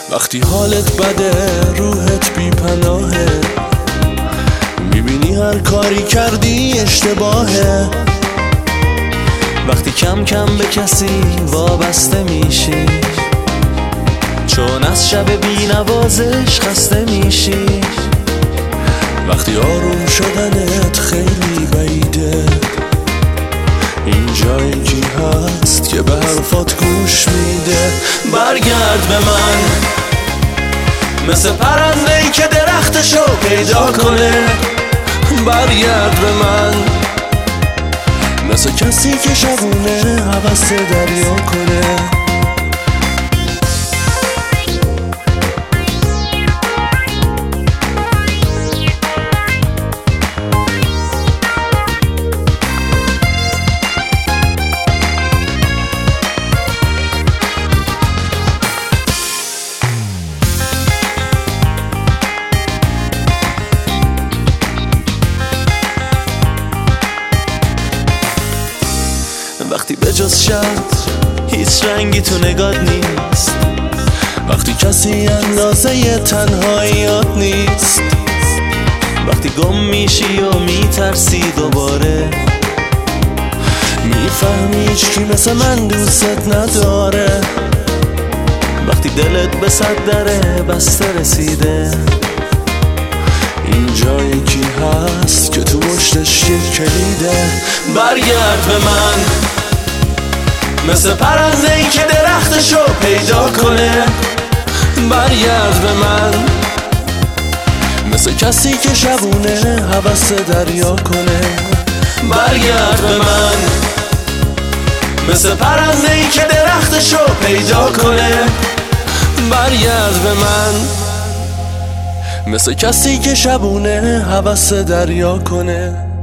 وقتی حالت بده روحت بی پناهه، میبینی هر کاری کردی اشتباهه. وقتی کم کم به کسی وابسته میشی، چون از شب بی نوازش خسته میشی. وقتی آروم شدنت خیلی بعیده، این جایی کی هست که به حرفات گوش میده؟ برگرد به من مثل پرنده‌ای که درختشو پیدا کنه. برگرد به من مثل کسی که شبونه هوس دریا کنه. وقتی به جز شب هیچ رنگی تو نگات نیست، وقتی کسی اندازه تنهاییات نیست، وقتی گم میشی و میترسی دوباره، میفهمی هیچکی مثل من دوست نداره. وقتی دلت به صد دره بسته رسیده، این جایی کی هست که تو مشتش یک کلیده؟ برگرد به من مثل پرنده‌ای که درختشو پیدا کنه. برگرد به من مثل کسی که شبونه هوس دریا کنه. برگرد به من مثل پرنده‌ای که درختشو پیدا کنه. برگرد به من مثل کسی که شبونه هوس دریا کنه.